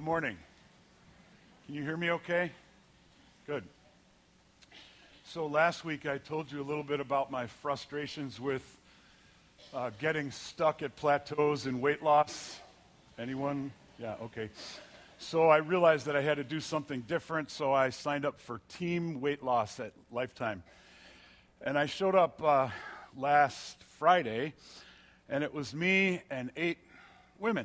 Good morning. Can you hear me okay? Good. So last week I told you a little bit about my frustrations with getting stuck at plateaus in weight loss. Anyone? Yeah, okay. So I realized that I had to do something different, so I signed up for Team Weight Loss at Lifetime. And I showed up last Friday, and it was me and 8 women.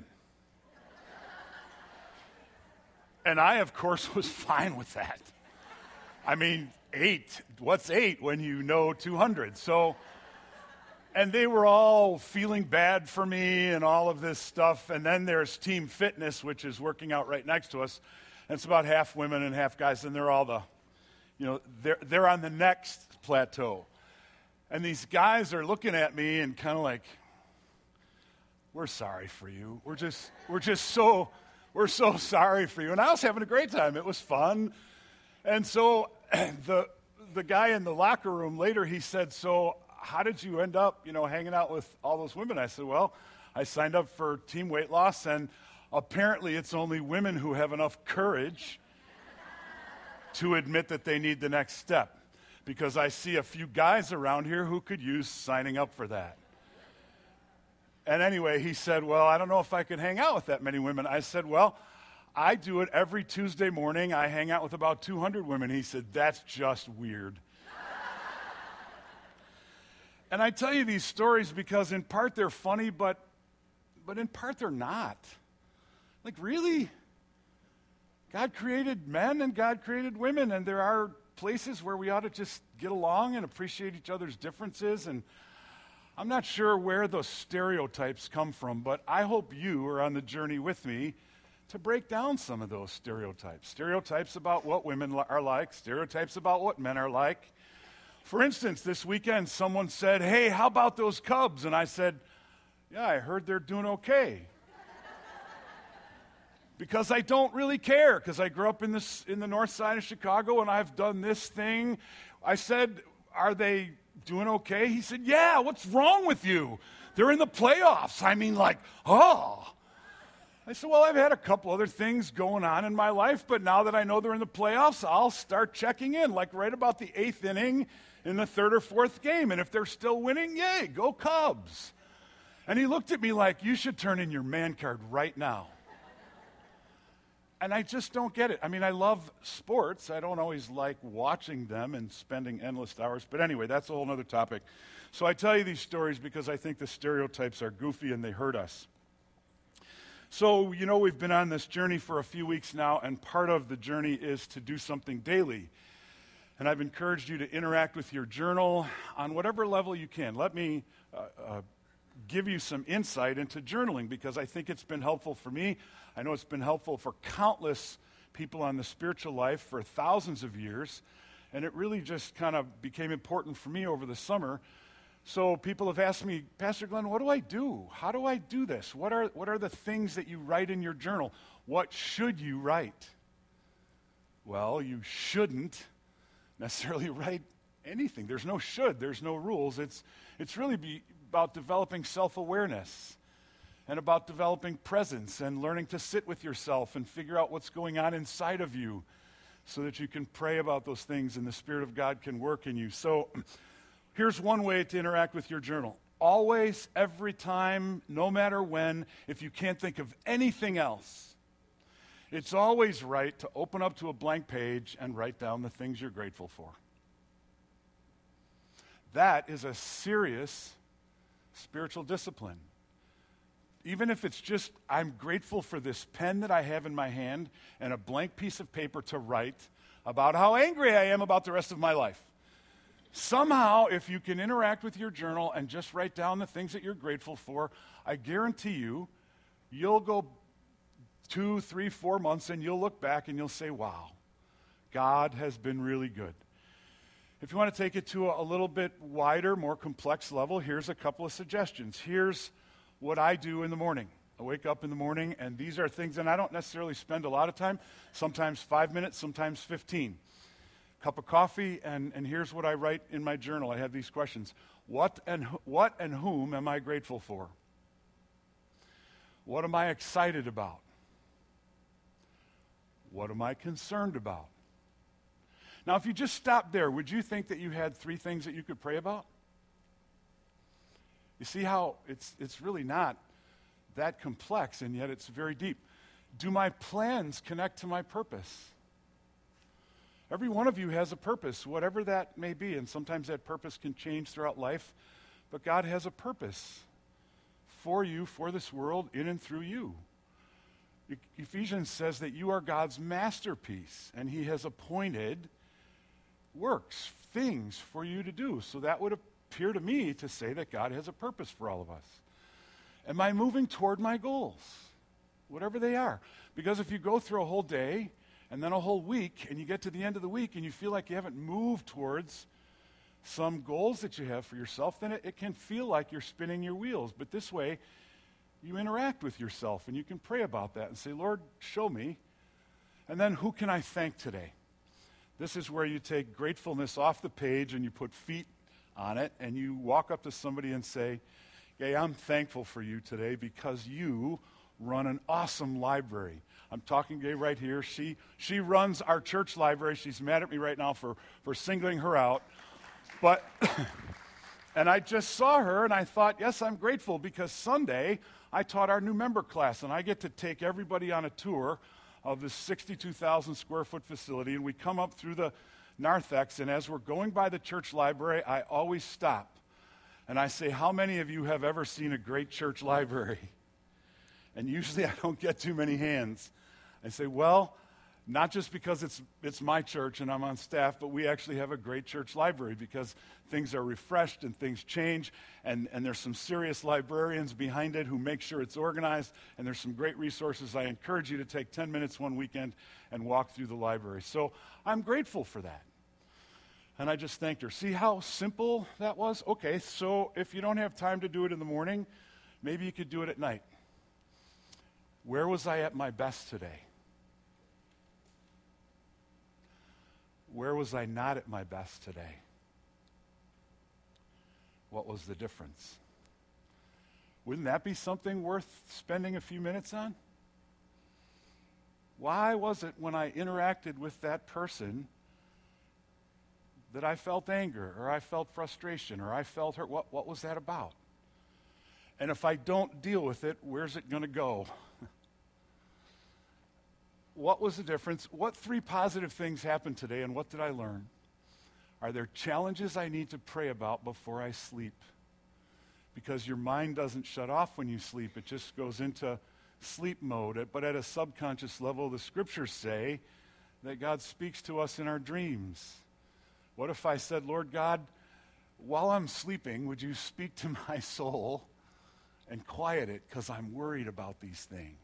And I, of course, was fine with that. I mean, 8. What's 8 when you know 200? So, and they were all feeling bad for me and all of this stuff. And then there's Team Fitness, which is working out right next to us. And it's about half women and half guys. And they're all they're on the next plateau. And these guys are looking at me and kind of like, we're sorry for you. We're so sorry for you. And I was having a great time. It was fun. And so the guy in the locker room later, he said, so how did you end up, hanging out with all those women? I said, well, I signed up for Team Weight Loss, and apparently it's only women who have enough courage to admit that they need the next step. Because I see a few guys around here who could use signing up for that. And anyway, he said, well, I don't know if I could hang out with that many women. I said, well, I do it every Tuesday morning. I hang out with about 200 women. He said, that's just weird. And I tell you these stories because in part they're funny, but in part they're not. Like, really? God created men and God created women, and there are places where we ought to just get along and appreciate each other's differences. And I'm not sure where those stereotypes come from, but I hope you are on the journey with me to break down some of those stereotypes. Stereotypes about what women are like, stereotypes about what men are like. For instance, this weekend someone said, hey, how about those Cubs? And I said, yeah, I heard they're doing okay. Because I don't really care, because I grew up in the north side of Chicago and I've done this thing. I said, are they doing okay? He said, yeah, what's wrong with you? They're in the playoffs. I mean, like, oh. I said, well, I've had a couple other things going on in my life, but now that I know they're in the playoffs, I'll start checking in, like right about the 8th inning in the 3rd or 4th game. And if they're still winning, yay, go Cubs. And he looked at me like, you should turn in your man card right now. And I just don't get it. I mean, I love sports. I don't always like watching them and spending endless hours. But anyway, that's a whole other topic. So I tell you these stories because I think the stereotypes are goofy and they hurt us. So, we've been on this journey for a few weeks now, and part of the journey is to do something daily. And I've encouraged you to interact with your journal on whatever level you can. Let me give you some insight into journaling because I think it's been helpful for me. I know it's been helpful for countless people on the spiritual life for thousands of years, and it really just kind of became important for me over the summer. So people have asked me, Pastor Glenn, what do I do? How do I do this? What are the things that you write in your journal? What should you write? Well, you shouldn't necessarily write anything. There's no should. There's no rules. It's really about developing self-awareness and about developing presence and learning to sit with yourself and figure out what's going on inside of you so that you can pray about those things and the Spirit of God can work in you. So here's one way to interact with your journal. Always, every time, no matter when, if you can't think of anything else, it's always right to open up to a blank page and write down the things you're grateful for. That is a serious spiritual discipline. Even if it's just, I'm grateful for this pen that I have in my hand and a blank piece of paper to write about how angry I am about the rest of my life. Somehow, if you can interact with your journal and just write down the things that you're grateful for, I guarantee you'll go 2, 3, 4 months and you'll look back and you'll say, wow, God has been really good. If you want to take it to a little bit wider, more complex level, here's a couple of suggestions. Here's what I do in the morning. I wake up in the morning, and these are things, and I don't necessarily spend a lot of time, sometimes 5 minutes, sometimes 15. Cup of coffee, and here's what I write in my journal. I have these questions. What and whom am I grateful for? What am I excited about? What am I concerned about? Now, if you just stopped there, would you think that you had 3 things that you could pray about? You see how it's really not that complex, and yet it's very deep. Do my plans connect to my purpose? Every one of you has a purpose, whatever that may be, and sometimes that purpose can change throughout life, but God has a purpose for you, for this world, in and through you. Ephesians says that you are God's masterpiece, and he has appointed works, things for you to do. So that would appear to me to say that God has a purpose for all of us. Am I moving toward my goals? Whatever they are. Because if you go through a whole day and then a whole week, and you get to the end of the week and you feel like you haven't moved towards some goals that you have for yourself, then it can feel like you're spinning your wheels. But this way, you interact with yourself, and you can pray about that and say, Lord, show me. And then who can I thank today? This is where you take gratefulness off the page and you put feet on it, and you walk up to somebody and say, hey, I'm thankful for you today because you run an awesome library. I'm talking to Gay right here. She runs our church library. She's mad at me right now for singling her out. But, and I just saw her, and I thought, yes, I'm grateful because Sunday I taught our new member class, and I get to take everybody on a tour of this 62,000 square foot facility, and we come up through the narthex, and as we're going by the church library, I always stop, and I say, how many of you have ever seen a great church library? And usually I don't get too many hands. I say, well, not just because it's my church and I'm on staff, but we actually have a great church library because things are refreshed and things change, and there's some serious librarians behind it who make sure it's organized, and there's some great resources. I encourage you to take 10 minutes one weekend and walk through the library. So I'm grateful for that. And I just thanked her. See how simple that was? Okay, so if you don't have time to do it in the morning, maybe you could do it at night. Where was I at my best today? Where was I not at my best today? What was the difference? Wouldn't that be something worth spending a few minutes on? Why was it when I interacted with that person that I felt anger, or I felt frustration, or I felt hurt? What was that about? And if I don't deal with it, where's it going to go? What was the difference? What 3 positive things happened today, and what did I learn? Are there challenges I need to pray about before I sleep? Because your mind doesn't shut off when you sleep. It just goes into sleep mode. But at a subconscious level, the scriptures say that God speaks to us in our dreams. What if I said, Lord God, while I'm sleeping, would you speak to my soul and quiet it because I'm worried about these things?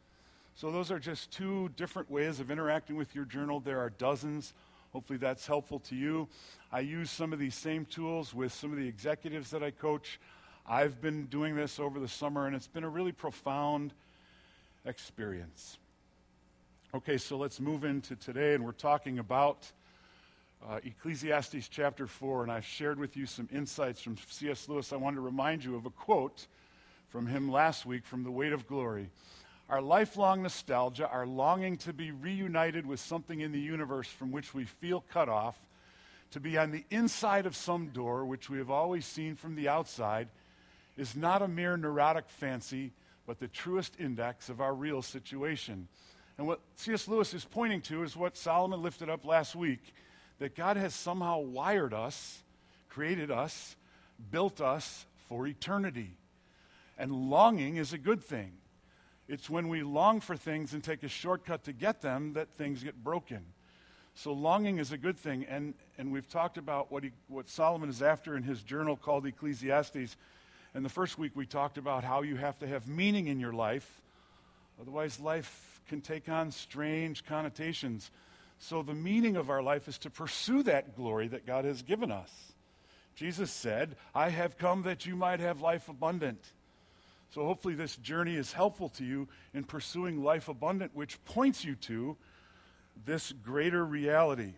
So those are just 2 different ways of interacting with your journal. There are dozens. Hopefully that's helpful to you. I use some of these same tools with some of the executives that I coach. I've been doing this over the summer, and it's been a really profound experience. Okay, so let's move into today, and we're talking about Ecclesiastes chapter 4, and I've shared with you some insights from C.S. Lewis. I wanted to remind you of a quote from him last week from The Weight of Glory. Our lifelong nostalgia, our longing to be reunited with something in the universe from which we feel cut off, to be on the inside of some door which we have always seen from the outside, is not a mere neurotic fancy, but the truest index of our real situation. And what C.S. Lewis is pointing to is what Solomon lifted up last week, that God has somehow wired us, created us, built us for eternity. And longing is a good thing. It's when we long for things and take a shortcut to get them that things get broken. So longing is a good thing, and we've talked about what Solomon is after in his journal called Ecclesiastes. And the first week we talked about how you have to have meaning in your life, otherwise life can take on strange connotations. So the meaning of our life is to pursue that glory that God has given us. Jesus said, I have come that you might have life abundant. So hopefully this journey is helpful to you in pursuing life abundant, which points you to this greater reality.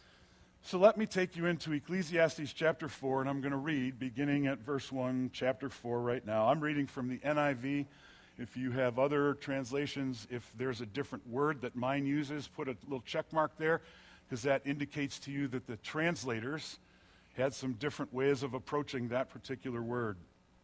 So let me take you into Ecclesiastes chapter 4, and I'm going to read beginning at verse 1, chapter 4 right now. I'm reading from the NIV. If you have other translations, if there's a different word that mine uses, put a little check mark there, because that indicates to you that the translators had some different ways of approaching that particular word.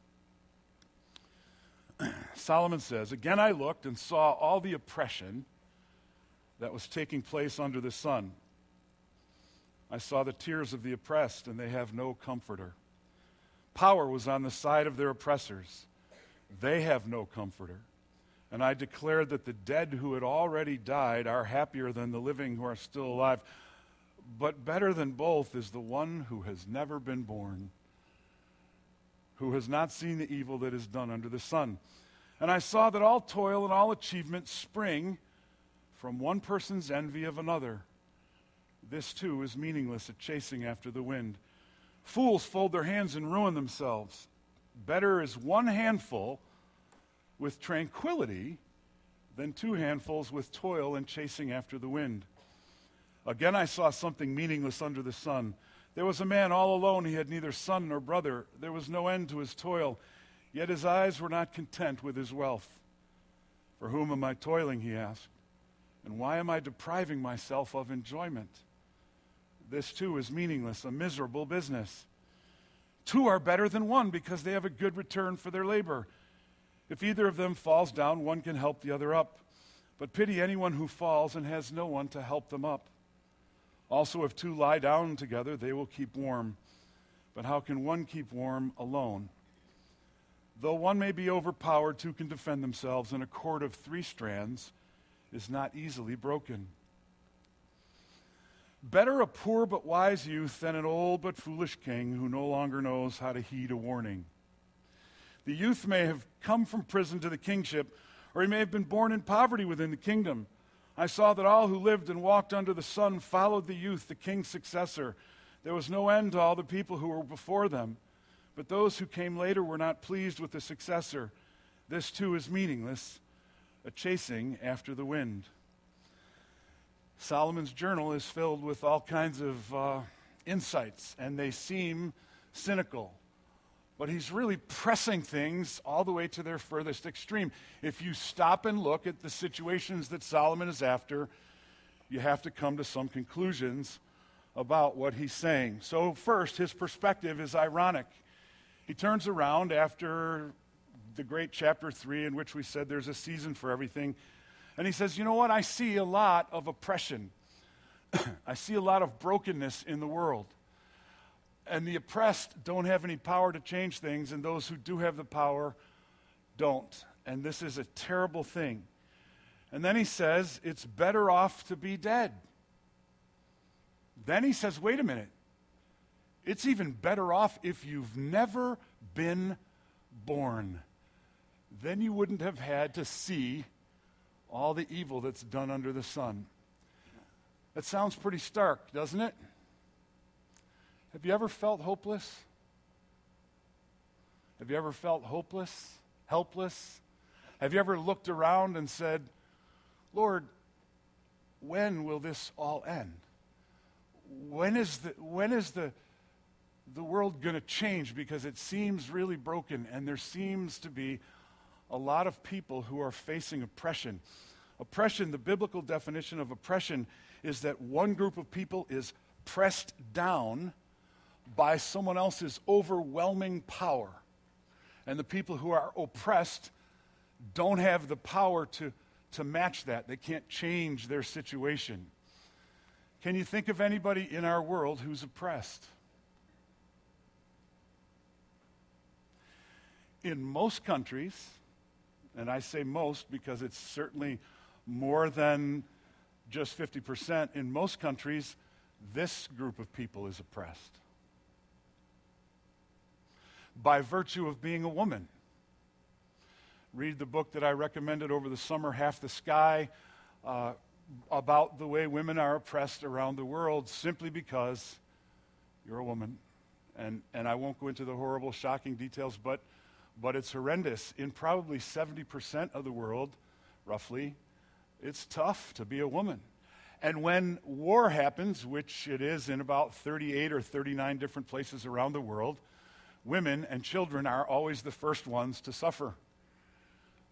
Solomon says, "Again I looked and saw all the oppression that was taking place under the sun. I saw the tears of the oppressed, and they have no comforter. Power was on the side of their oppressors. They have no comforter. And I declared that the dead who had already died are happier than the living who are still alive. But better than both is the one who has never been born, who has not seen the evil that is done under the sun. And I saw that all toil and all achievement spring from one person's envy of another. This too is meaningless, a chasing after the wind. Fools fold their hands and ruin themselves. Better is one handful with tranquility than two handfuls with toil and chasing after the wind. Again I saw something meaningless under the sun. There was a man all alone. He had neither son nor brother. There was no end to his toil, yet his eyes were not content with his wealth. For whom am I toiling, he asked, and why am I depriving myself of enjoyment? This too is meaningless, a miserable business. Two are better than one because they have a good return for their labor. If either of them falls down, one can help the other up. But pity anyone who falls and has no one to help them up. Also, if two lie down together, they will keep warm. But how can one keep warm alone? Though one may be overpowered, two can defend themselves, and a cord of 3 strands is not easily broken. Better a poor but wise youth than an old but foolish king who no longer knows how to heed a warning. The youth may have come from prison to the kingship, or he may have been born in poverty within the kingdom. I saw that all who lived and walked under the sun followed the youth, the king's successor. There was no end to all the people who were before them, but those who came later were not pleased with the successor. This too is meaningless, a chasing after the wind." Solomon's journal is filled with all kinds of insights, and they seem cynical. But he's really pressing things all the way to their furthest extreme. If you stop and look at the situations that Solomon is after, you have to come to some conclusions about what he's saying. So first, his perspective is ironic. He turns around after the great chapter 3 in which we said there's a season for everything. And he says, you know what? I see a lot of oppression. I see a lot of brokenness in the world. And the oppressed don't have any power to change things, and those who do have the power don't. And this is a terrible thing. And then he says, it's better off to be dead. Then he says, wait a minute. It's even better off if you've never been born. Then you wouldn't have had to see all the evil that's done under the sun. That sounds pretty stark, doesn't it? Have you ever felt hopeless? Have you ever felt hopeless, helpless? Have you ever looked around and said, Lord, when will this all end? When is the world going to change? Because it seems really broken, and there seems to be a lot of people who are facing oppression. Oppression, the biblical definition of oppression, is that one group of people is pressed down by someone else's overwhelming power. And the people who are oppressed don't have the power to match that. They can't change their situation. Can you think of anybody in our world who's oppressed? In most countries, and I say most because it's certainly more than just 50%, in most countries, this group of people is oppressed by virtue of being a woman. Read the book that I recommended over the summer, Half the Sky, about the way women are oppressed around the world simply because you're a woman. And I won't go into the horrible, shocking details, but it's horrendous. In probably 70% of the world, roughly, it's tough to be a woman. And when war happens, which it is in about 38 or 39 different places around the world, women and children are always the first ones to suffer.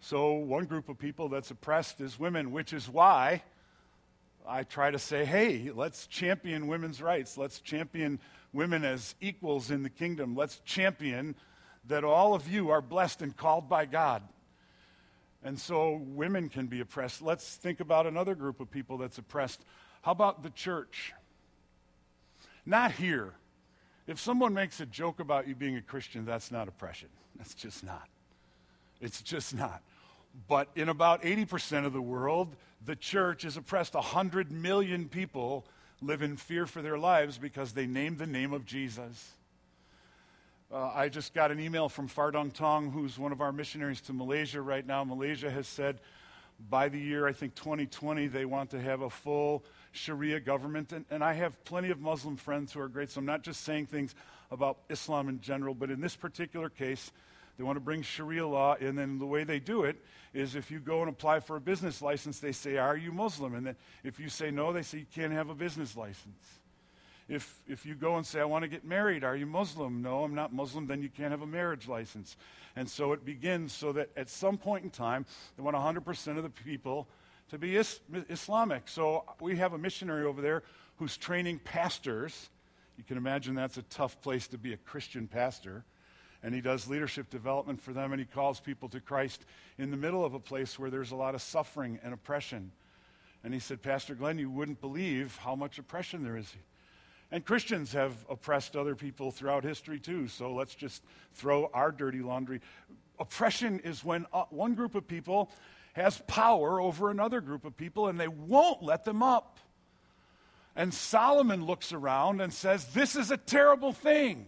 So one group of people that's oppressed is women, which is why I try to say, hey, let's champion women's rights. Let's champion women as equals in the kingdom. Let's champion that all of you are blessed and called by God. And so women can be oppressed. Let's think about another group of people that's oppressed. How about the church? Not here. If someone makes a joke about you being a Christian, that's not oppression. That's just not. It's just not. But in about 80% of the world, the church is oppressed. 100 million people live in fear for their lives because they named the name of Jesus. I just got an email from Fardong Tong, who's one of our missionaries to Malaysia right now. Malaysia has said by the year, I think 2020, they want to have a full Sharia government. And I have plenty of Muslim friends who are great, so I'm not just saying things about Islam in general, but in this particular case, they want to bring Sharia law, and then the way they do it is if you go and apply for a business license, they say, are you Muslim? And then if you say no, they say you can't have a business license. If you go and say, I want to get married, are you Muslim? No, I'm not Muslim, then you can't have a marriage license. And so it begins so that at some point in time, they want 100% of the people to be Islamic. So we have a missionary over there who's training pastors. You can imagine that's a tough place to be a Christian pastor. And he does leadership development for them, and he calls people to Christ in the middle of a place where there's a lot of suffering and oppression. And he said, Pastor Glenn, you wouldn't believe how much oppression there is. And Christians have oppressed other people throughout history too, so let's just throw our dirty laundry. Oppression is when one group of people has power over another group of people, and they won't let them up. And Solomon looks around and says, this is a terrible thing.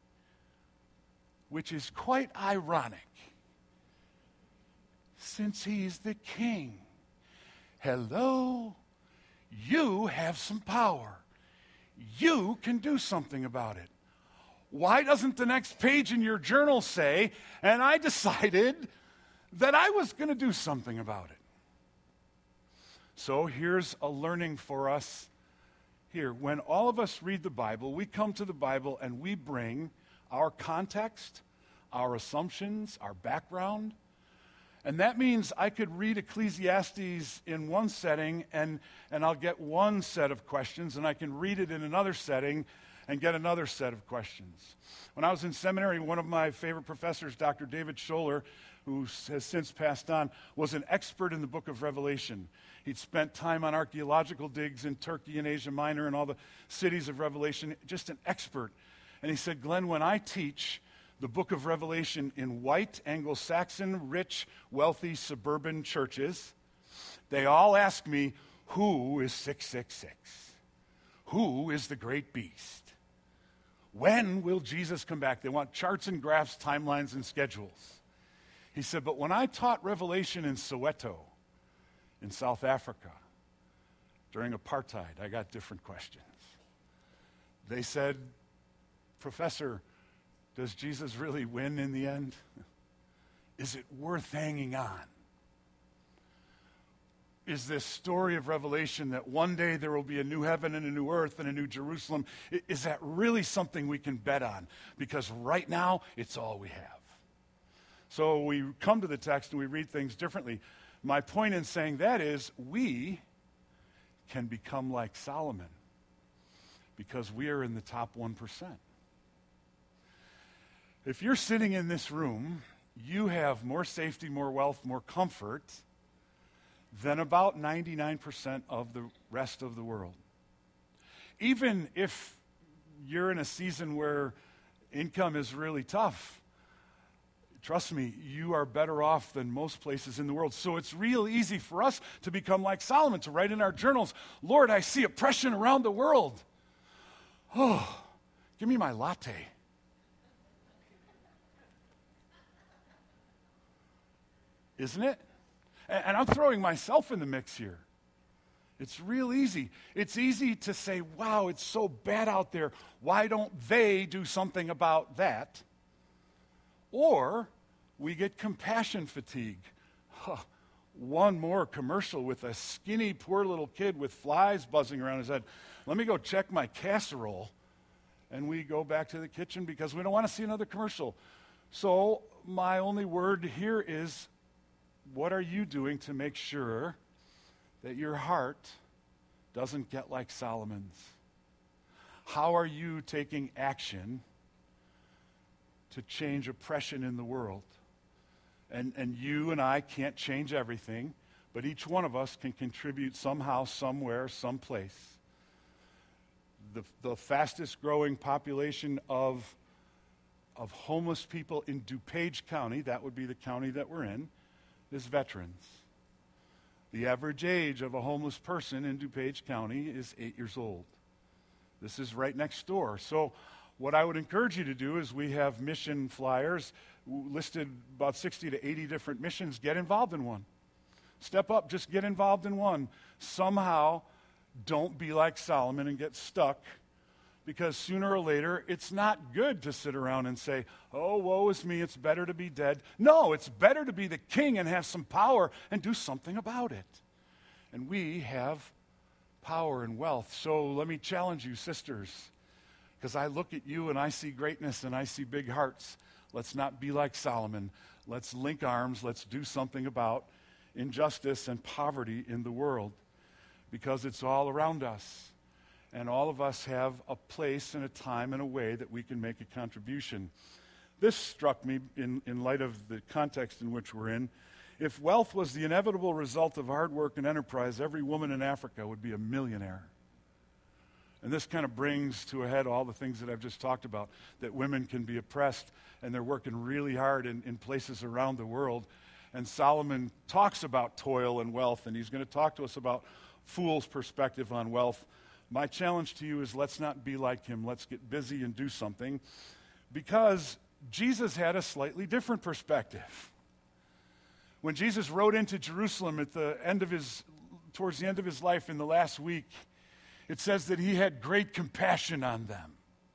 Which is quite ironic, since he's the king. Hello, you have some power. You can do something about it. Why doesn't the next page in your journal say, and I decided that I was going to do something about it? So here's a learning for us here. When all of us read the Bible, we come to the Bible and we bring our context, our assumptions, our background. And that means I could read Ecclesiastes in one setting and I'll get one set of questions, and I can read it in another setting and get another set of questions. When I was in seminary, one of my favorite professors, Dr. David Scholler, who has since passed on, was an expert in the book of Revelation. He'd spent time on archaeological digs in Turkey and Asia Minor and all the cities of Revelation, just an expert. And he said, Glenn, when I teach the book of Revelation in white, Anglo-Saxon, rich, wealthy, suburban churches, they all ask me, who is 666? Who is the great beast? When will Jesus come back? They want charts and graphs, timelines, and schedules. He said, but when I taught Revelation in Soweto, in South Africa, during apartheid, I got different questions. They said, Professor, does Jesus really win in the end? Is it worth hanging on? Is this story of Revelation that one day there will be a new heaven and a new earth and a new Jerusalem, is that really something we can bet on? Because right now, it's all we have. So we come to the text and we read things differently. My point in saying that is we can become like Solomon because we are in the top 1%. If you're sitting in this room, you have more safety, more wealth, more comfort than about 99% of the rest of the world. Even if you're in a season where income is really tough, trust me, you are better off than most places in the world. So it's real easy for us to become like Solomon, to write in our journals, Lord, I see oppression around the world. Oh, give me my latte. Isn't it? And I'm throwing myself in the mix here. It's real easy. It's easy to say, wow, it's so bad out there. Why don't they do something about that? Or we get compassion fatigue. One more commercial with a skinny, poor little kid with flies buzzing around his head. Let me go check my casserole. And we go back to the kitchen because we don't want to see another commercial. So my only word here is what are you doing to make sure that your heart doesn't get like Solomon's? How are you taking action to change oppression in the world? And you and I can't change everything, but each one of us can contribute somehow, somewhere, someplace. The fastest growing population of homeless people in DuPage County, that would be the county that we're in, is veterans. The average age of a homeless person in DuPage County is 8 years old. This is right next door. So what I would encourage you to do is we have mission flyers listed about 60 to 80 different missions. Get involved in one. Step up, just get involved in one. Somehow, don't be like Solomon and get stuck, because sooner or later, it's not good to sit around and say, oh, woe is me, it's better to be dead. No, it's better to be the king and have some power and do something about it. And we have power and wealth. So let me challenge you, sisters, because I look at you and I see greatness and I see big hearts. Let's not be like Solomon. Let's link arms. Let's do something about injustice and poverty in the world, because it's all around us. And all of us have a place and a time and a way that we can make a contribution. This struck me in light of the context in which we're in. If wealth was the inevitable result of hard work and enterprise, every woman in Africa would be a millionaire. And this kind of brings to a head all the things that I've just talked about, that women can be oppressed and they're working really hard in places around the world. And Solomon talks about toil and wealth, and he's going to talk to us about fool's perspective on wealth. My challenge to you is, let's not be like him. Let's get busy and do something, because Jesus had a slightly different perspective. When Jesus rode into Jerusalem towards the end of his life in the last week, it says that he had great compassion on them.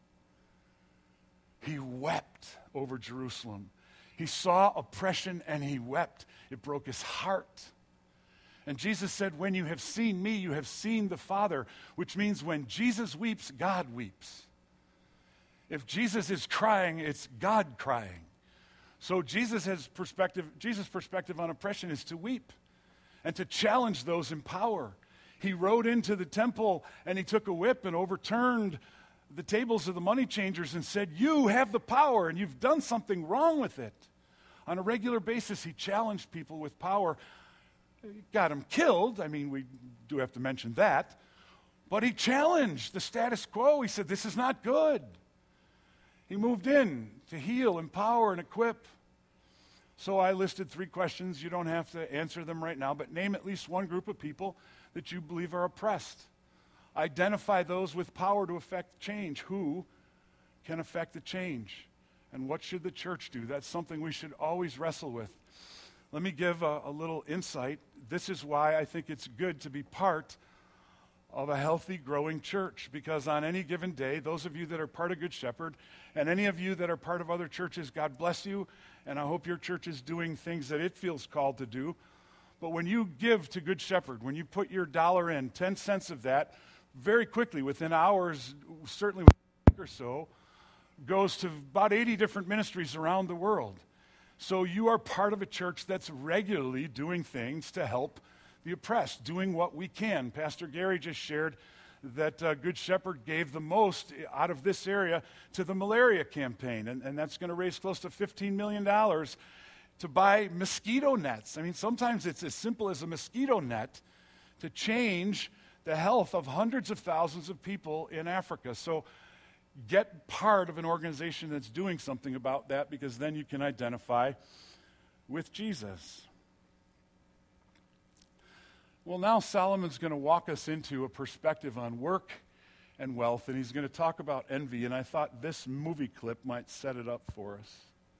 He wept over Jerusalem. He saw oppression and he wept. It broke his heart. And Jesus said, when you have seen me, you have seen the Father, which means when Jesus weeps, God weeps. If Jesus is crying, it's God crying. So Jesus' perspective on oppression is to weep and to challenge those in power. He rode into the temple and he took a whip and overturned the tables of the money changers and said, you have the power and you've done something wrong with it. On a regular basis, he challenged people with power. Got him killed. I mean, we do have to mention that. But he challenged the status quo. He said, this is not good. He moved in to heal, empower, and equip. So I listed 3 questions. You don't have to answer them right now, but name at least one group of people that you believe are oppressed. Identify those with power to affect change. Who can affect the change? And what should the church do? That's something we should always wrestle with. Let me give a little insight. This is why I think it's good to be part of a healthy, growing church, because on any given day, those of you that are part of Good Shepherd, and any of you that are part of other churches, God bless you, and I hope your church is doing things that it feels called to do. But when you give to Good Shepherd, when you put your dollar in, 10 cents of that, very quickly, within hours, certainly within a week or so, goes to about 80 different ministries around the world. So you are part of a church that's regularly doing things to help the oppressed, doing what we can. Pastor Gary just shared that Good Shepherd gave the most out of this area to the malaria campaign, and that's going to raise close to $15 million to buy mosquito nets. I mean, sometimes it's as simple as a mosquito net to change the health of hundreds of thousands of people in Africa. So get part of an organization that's doing something about that, because then you can identify with Jesus. Well, now Solomon's going to walk us into a perspective on work and wealth, and he's going to talk about envy, and I thought this movie clip might set it up for us.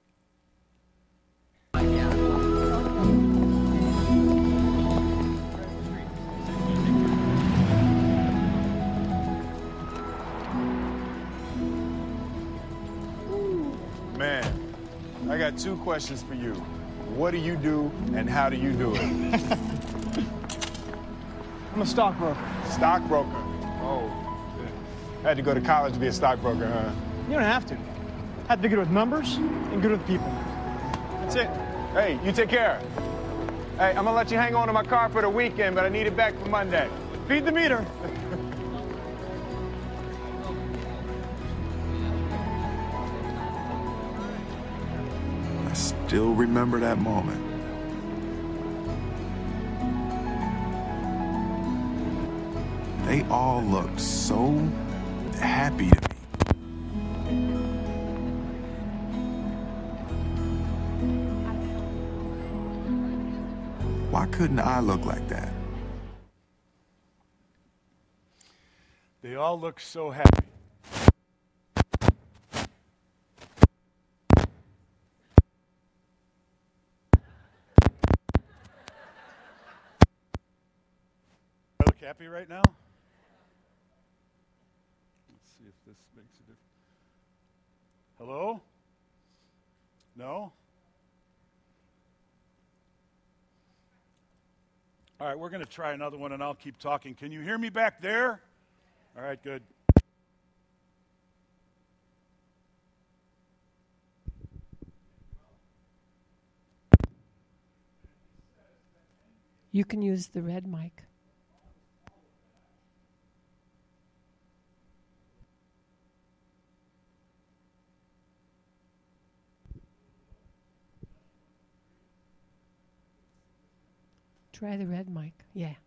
Man, I got 2 questions for you. What do you do, and how do you do it? I'm a stockbroker. Stockbroker? Oh, I had to go to college to be a stockbroker, huh? You don't have to. I have to be good with numbers and good with people. That's it. Hey, you take care. Hey, I'm gonna let you hang on to my car for the weekend, but I need it back for Monday. Feed the meter. I still remember that moment. They all looked so happy to me. Why couldn't I look like that? They all look so happy. I look happy right now? Let's see if this makes a difference. Hello? No? All right, we're going to try another one and I'll keep talking. Can you hear me back there? All right, good. You can use the red mic. Try the red mic. Yeah.